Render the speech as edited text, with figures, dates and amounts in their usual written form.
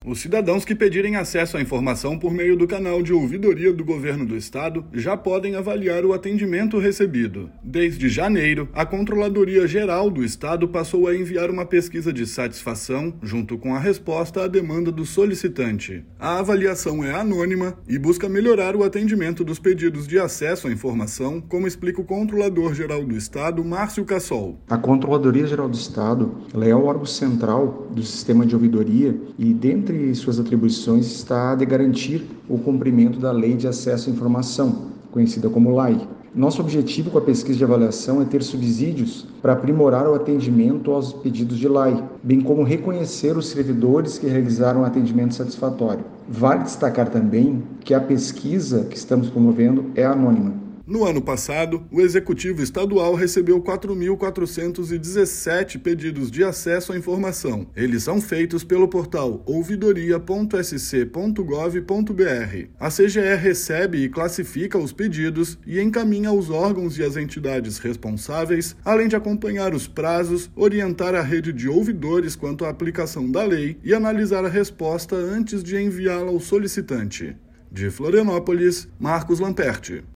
Os cidadãos que pedirem acesso à informação por meio do canal de ouvidoria do Governo do Estado já podem avaliar o atendimento recebido. Desde janeiro, a Controladoria Geral do Estado passou a enviar uma pesquisa de satisfação, junto com a resposta à demanda do solicitante. A avaliação é anônima e busca melhorar o atendimento dos pedidos de acesso à informação, como explica o Controlador Geral do Estado, Márcio Cassol. A Controladoria Geral do Estado ela é o órgão central do sistema de ouvidoria e, dentre suas atribuições, está a de garantir o cumprimento da Lei de Acesso à Informação, conhecida como LAI. Nosso objetivo com a pesquisa de avaliação é ter subsídios para aprimorar o atendimento aos pedidos de LAI, bem como reconhecer os servidores que realizaram o atendimento satisfatório. Vale destacar também que a pesquisa que estamos promovendo é anônima. No ano passado, o Executivo Estadual recebeu 4.417 pedidos de acesso à informação. Eles são feitos pelo portal ouvidoria.sc.gov.br. A CGE recebe e classifica os pedidos e encaminha aos órgãos e às entidades responsáveis, além de acompanhar os prazos, orientar a rede de ouvidores quanto à aplicação da lei e analisar a resposta antes de enviá-la ao solicitante. De Florianópolis, Marcos Lamperti.